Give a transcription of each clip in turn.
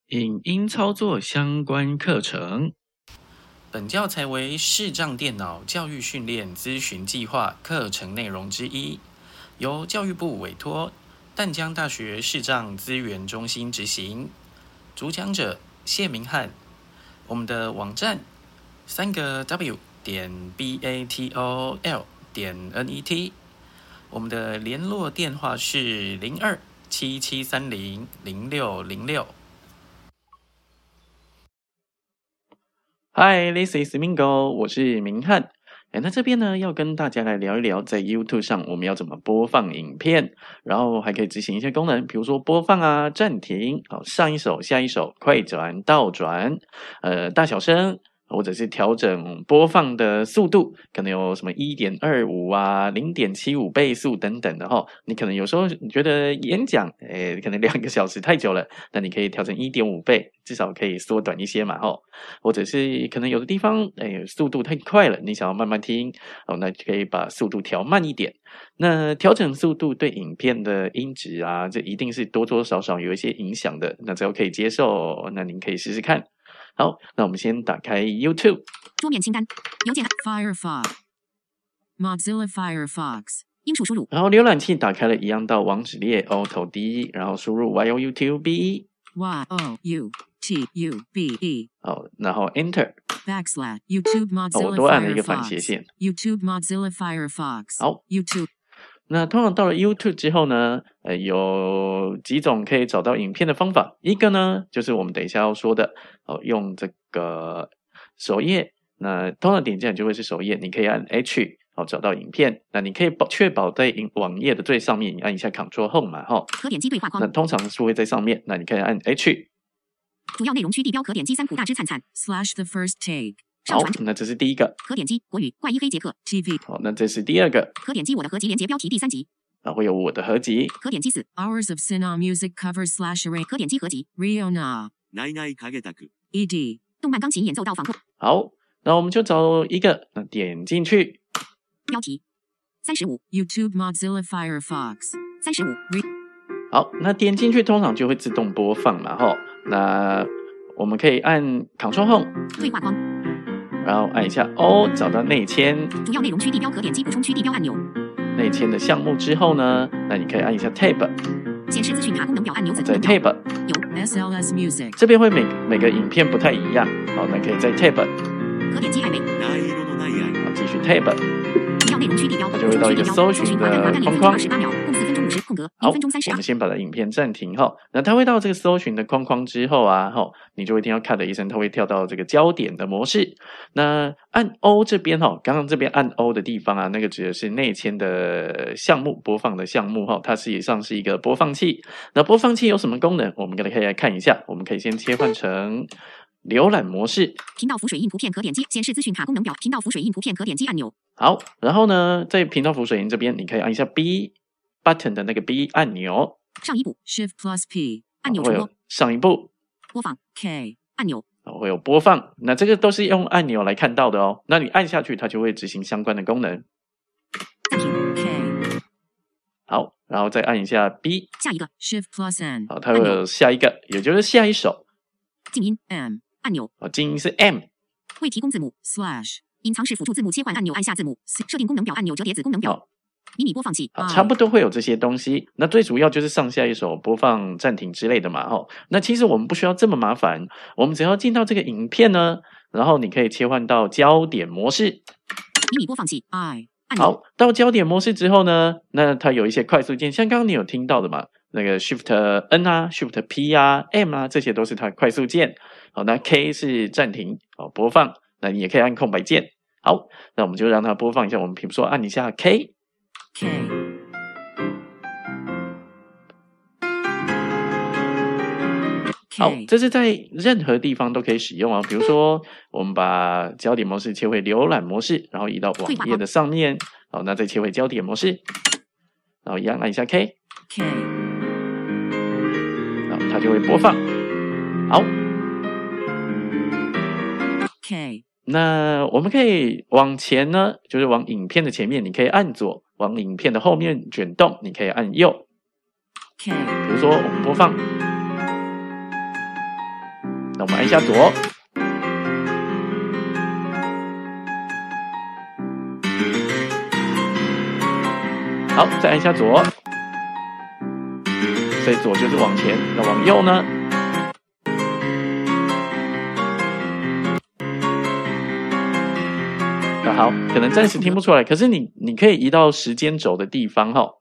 影音操作相关课程。 本教材为视障电脑教育训练咨询计划课程内容之一，由教育部委托淡江大学视障资源中心执行。主讲者谢明翰。我们的网站3w.batol.net， 我们的联络电话是02-7730-0606。 Hi, this is Mingo， 我是明翰。那这边呢要跟大家来聊一聊，在 YouTube 上我们要怎么播放影片，然后还可以执行一些功能，比如说播放啊、暂停、上一首、下一首、快转、倒转、大小声，或者是调整播放的速度，可能有什么 1.25 啊、0.75 倍速等等的齁。你可能有时候你觉得演讲可能2个小时太久了，那你可以调成 1.5 倍，至少可以缩短一些嘛齁。或者是可能有的地方速度太快了，你想要慢慢听那就可以把速度调慢一点。那调整速度对影片的音质啊，这一定是多多少少有一些影响的，那只要可以接受，那您可以试试看。好，那我们先打开 YouTube 桌面清单，邮件 Firefox Mozilla Firefox 英数输入， 然后浏览器打开了，一样到网址列 Outube， 然后输入 YOUTUBE YOUTUBE 然后 Enter YouTube Mozilla 我多按了一个反斜线 YouTube Mozilla Firefox 好 YouTube 那通常到了 YouTube 之后呢，有几种可以找到影片的方法。一个呢，就是我们等一下要说的用这个首页，那通常点进来就会是首页，你可以按 H 找到影片。那你可以确保在网页的最上面，你按一下 Ctrl Home 嘛可点击对话框。 那通常是会在上面，那你可以按 H。 主要内容区地标可点击3普大之灿灿 /the first take。 好，那这是第一个。 可点击国语怪医黑杰克 TV。 好，那这是第二个。 可点击我的合集连结标题第3集。 会有我的合集。 可点击4 Hours of Cinema Music Cover /Array。可点击合集 Riona。ナイナイカゲタク ED。动漫钢琴演奏到访客。 好，那我们就找一个，那点进去。 标题35 YouTube Mozilla Firefox 35。 好，那点进去通常就会自动播放嘛那我们可以按 Ctrl Home 对话框， 然后按一下 O 找到内嵌， 主要内容区地标可点击补充区地标按钮。 内嵌的项目之后呢，那你可以按一下 Tab 显示资讯卡功能表按钮子在 Tab 有 SLS Music 这边会每个影片不太一样那可以在 Tab 可点击爱美继续 Tab 主要内容区地标就会到一个搜寻的框框 28秒共4分钟50空格好 1分钟30 我们先把影片暂停那它会到这个搜寻的框框之后啊你就会听到咔的一声，它会跳到这个焦点的模式。那按 O 这边刚刚这边按 O 的地方啊，那个指的是内嵌的项目，播放的项目它实际上是一个播放器。那播放器有什么功能？我们可以来看一下。我们可以先切换成浏览模式， 频道浮水印图片可点击显示资讯卡功能表，频道浮水印图片可点击按钮。 好，然后呢，在频道浮水印这边，你可以按一下 B button 的那个 B 按钮， 上一步 Shift plus P 按钮重播， 上一步播放 K 按钮， 会有播放。那这个都是用按钮来看到的那你按下去，它就会执行相关的功能。 暂停 K 好，然后再按一下 B 下一个 Shift plus N 好，它会有下一个，也就是下一首。 静音 M 按钮静音是 M。 未提供字幕 /隐藏式辅助字幕切换按钮按下字幕，设定功能表按钮折叠子功能表，迷你播放器差不多会有这些东西。那最主要就是上下一首播放暂停之类的嘛那其实我们不需要这么麻烦，我们只要进到这个影片呢，然后你可以切换到焦点模式， 迷你播放器 I 按钮。 好，到焦点模式之后呢，那它有一些快速键，像刚刚你有听到的嘛，那个 Shift N 啊 Shift P 啊 M 啊，这些都是它的快速键。好，那 K 是暂停播放，那你也可以按空白键。好，那我们就让它播放一下。我们比如说按一下 K， 好，这是在任何地方都可以使用比如说，我们把焦点模式切回浏览模式，然后移到网页的上面。好，那再切回焦点模式，然后一样按一下 K， 然后它就会播放。好。那我们可以往前呢，就是往影片的前面，你可以按左；往影片的后面卷动，你可以按右。比如说我们播放， 那我们按一下左。好，再按一下左。所以左就是往前，那往右呢？好，可能暂时听不出来，可是你可以移到时间轴的地方哈。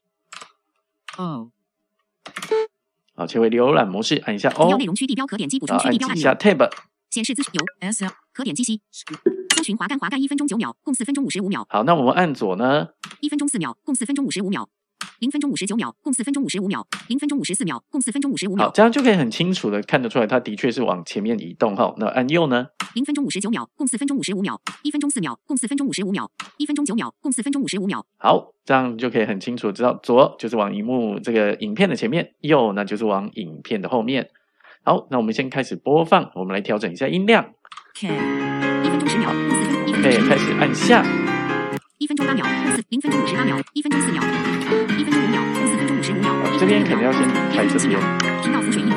好，切回浏览模式，按一下 O。 内容区地标可点击补充区地标按钮。 按一下 Tab。 显示资讯由 SL 可点击息。搜寻滑干1分钟9秒，共4分钟55秒。 好，那我们按左呢 ？1分钟4秒，共4分钟55秒。0分钟59秒，共4分钟55秒。0分钟54秒，共4分钟55秒。 好，这样就可以很清楚的看得出来，它的确是往前面移动哈。那按右呢 ？0分钟59秒，共4分钟55秒。1分钟4秒，共4分钟55秒。1分钟9秒，共4分钟55秒。 好，这样就可以很清楚地知道，左就是往荧幕这个影片的前面，右那就是往影片的后面。好，那我们先开始播放，我们来调整一下音量。 1分钟10秒，共4分。 可以开始按下。 1分钟8秒，共0分钟58秒。1分钟4秒。1分钟5秒，共4分钟55秒。 这边可能要先开这边。 听到浮水音符。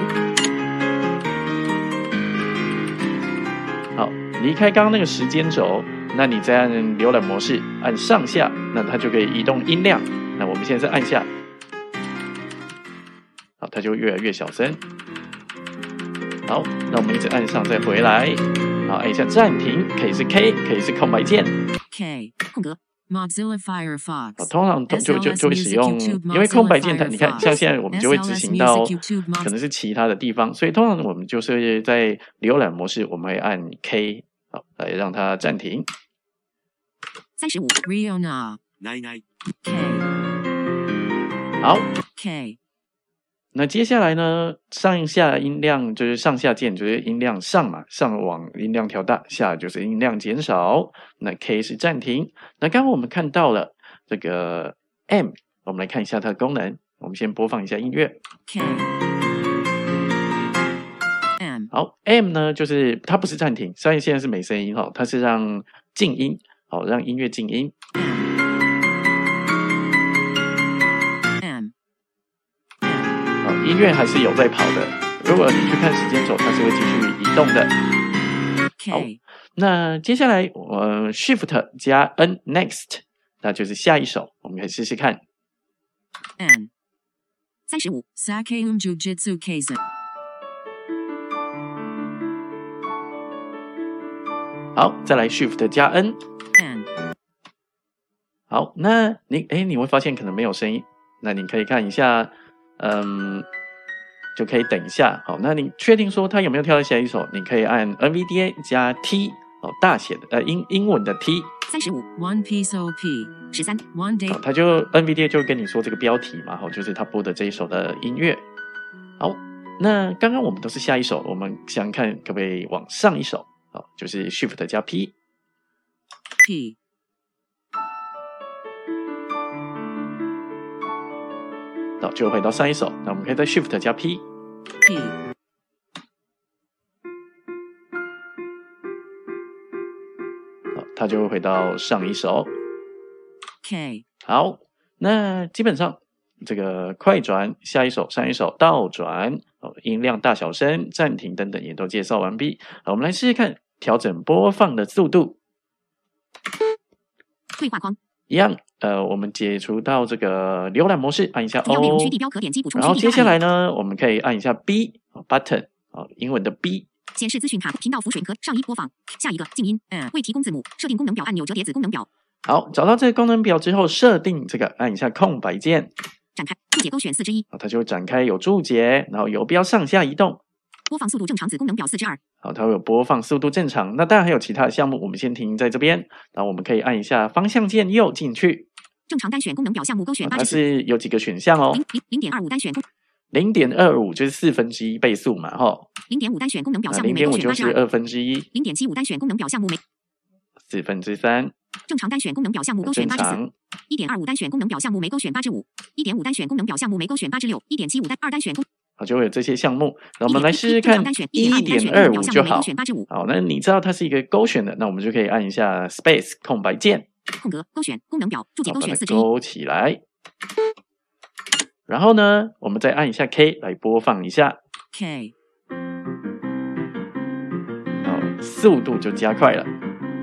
好，离开刚刚那个时间轴，那你再按浏览模式，按上下，那它就可以移动音量。那我们现在是按下，好，它就会越来越小声。好，那我们一直按上再回来，好，按一下暂停，可以是 K， 可以是空白键。 K 空格 Mozilla Firefox。 好，通常就会使用，因为空白键它，你看像现在我们就会执行到可能是其他的地方，所以通常我们就是在浏览模式，我们会按 K， 好，来让它暂停。 35 Riona K 好 K。 那接下来呢，上下音量就是上下键，就是音量上嘛，上往音量调大，下就是音量减少。那 K 是暂停。那刚刚我们看到了这个 M， 我们来看一下它的功能。我们先播放一下音乐。 K M 好 ，M 呢就是它不是暂停，虽然现在是没声音哈，它是让静音，好，让音乐静音。音乐还是有在跑的，如果你去看时间轴，它是会继续移动的。好，那接下来Shift 加 N Next， 那就是下一首，我们可以试试看。 N 35 Sake Jujitsu Kaisen。 好，再来 Shift 加 N。 N 好，那你会发现可能没有声音，那你可以看一下。就可以等一下。好，那你确定说它有没有跳到下一首？你可以按 NVDA 加 T， 大写的英文的 T。 35 One Piece OP 13 One Day。 它就 NVDA 就跟你说这个标题嘛，就是它播的这一首的音乐。好，那刚刚我们都是下一首，我们想看可不可以往上一首？好，就是 Shift 加 P。就回到上一首，那我们可以在 Shift 加 P， 好，它就会回到上一首。 K 好，那基本上这个快转、下一首、上一首、倒转、音量大小声、暂停等等也都介绍完毕。好，我们来试试看调整播放的速度。 对话框一样。我们解除到这个浏览模式，按一下 O， 然后接下来呢，我们可以按一下 B button， 英文的 B。 显示资讯卡频道浮水壳上一播放，下一个静音，未提供字幕，设定功能表按钮折叠子功能表。 好，找到这个功能表之后，设定这个按一下空白键， 展开注解勾选4之1， 它就会展开有注解，然后游标上下移动。 播放速度正常子功能表4之2。 好，它会有播放速度正常。那当然还有其他的项目，我们先停在这边。然后我们可以按一下方向键右进去。 正常单选功能表项目勾选84。 它是有几个选项哦。 0.25单选。 0.25就是1/4倍速嘛，吼。 0.5单选功能表项目每勾选 0.5就是1/2。 0.75单选功能表项目每 3/4。 正常单选功能表项目勾选84。1.25单选功能表项目每勾选8/5。1.5单选功能表项目每勾选8/6。1.75单选好，就会有这些项目。那我们来试试看 1.25 就好。好，那你知道它是一个勾选的，那我们就可以按一下 Space 空白键。 空格勾选功能表注解勾选4之1。 勾起来。然后呢，我们再按一下 K 来播放一下。 K。 速度就加快了。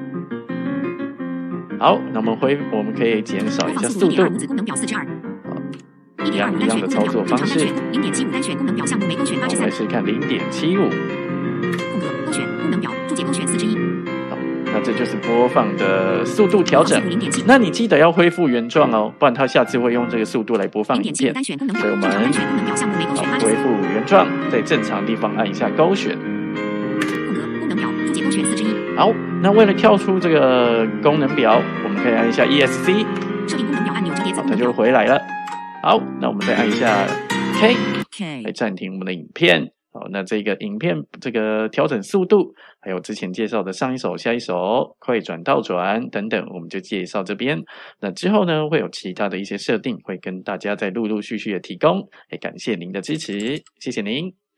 好，那我们可以减少一下速度。一样的操作方式。 0.75单选功能表项目没勾选我们来试试看0.75。 空格勾选功能表注解勾选4之1。 好，那这就是播放的速度调整。那你记得要恢复原状哦，不然它下次会用这个速度来播放影片。所以我们恢复原状，在正常地方按一下勾选。 空格功能表注解勾选4之1。 好，那为了跳出这个功能表，我们可以按一下 ESC。 设定功能表按钮折叠子。 它就回来了。好，那我们再按一下 K 来暂停我们的影片。好，那这个影片这个调整速度，还有之前介绍的上一首、下一首、快转、倒转等等，我们就介绍这边。那之后呢，会有其他的一些设定，会跟大家再陆陆续续的提供。感谢您的支持，谢谢您。